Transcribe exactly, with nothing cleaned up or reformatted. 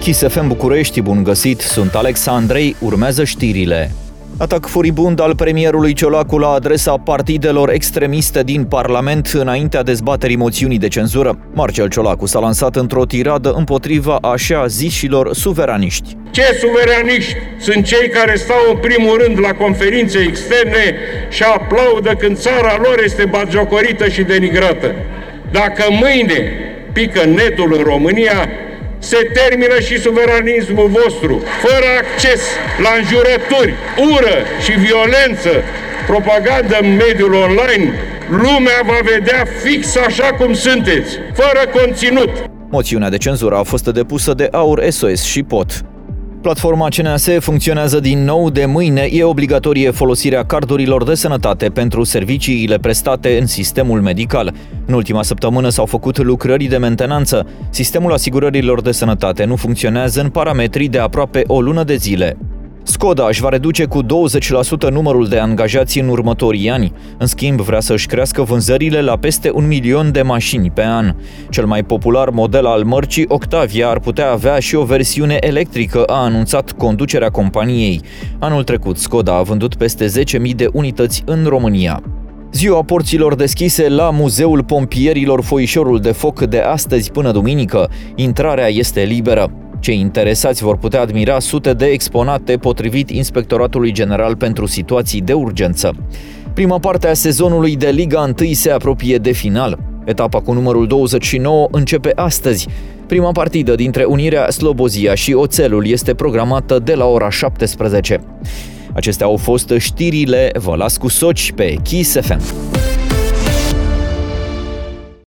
Kiss F M București, bun găsit, sunt Alex Andrei, urmează știrile. Atac furibund al premierului Ciolacu la adresa partidelor extremiste din Parlament înaintea dezbaterii moțiunii de cenzură. Marcel Ciolacu s-a lansat într-o tiradă împotriva așa zișilor suveraniști. Ce suveraniști sunt cei care stau în primul rând la conferințe externe și aplaudă când țara lor este batjocorită și denigrată? Dacă mâine pică netul în România, se termină și suveranismul vostru. Fără acces la înjurături, ură și violență, propagandă în mediul online, lumea va vedea fix așa cum sunteți, fără conținut. Moțiunea de cenzură a fost depusă de AUR, S O S și P O T. Platforma C N A S funcționează din nou de mâine. E obligatorie folosirea cardurilor de sănătate pentru serviciile prestate în sistemul medical. În ultima săptămână s-au făcut lucrări de mentenanță. Sistemul asigurărilor de sănătate nu funcționează în parametrii de aproape o lună de zile. Skoda își va reduce cu douăzeci la sută numărul de angajați în următorii ani. În schimb, vrea să își crească vânzările la peste un milion de mașini pe an. Cel mai popular model al mărcii, Octavia, ar putea avea și o versiune electrică, a anunțat conducerea companiei. Anul trecut, Skoda a vândut peste zece mii de unități în România. Ziua porților deschise la Muzeul Pompierilor Foișorul de Foc de astăzi până duminică. Intrarea este liberă. Cei interesați vor putea admira sute de exponate potrivit Inspectoratului General pentru Situații de Urgență. Prima parte a sezonului de Liga unu se apropie de final. Etapa cu numărul douăzeci și nouă începe astăzi. Prima partidă dintre Unirea Slobozia și Oțelul este programată de la ora șaptesprezece. Acestea au fost știrile, vă las cu soci pe Kiss F M.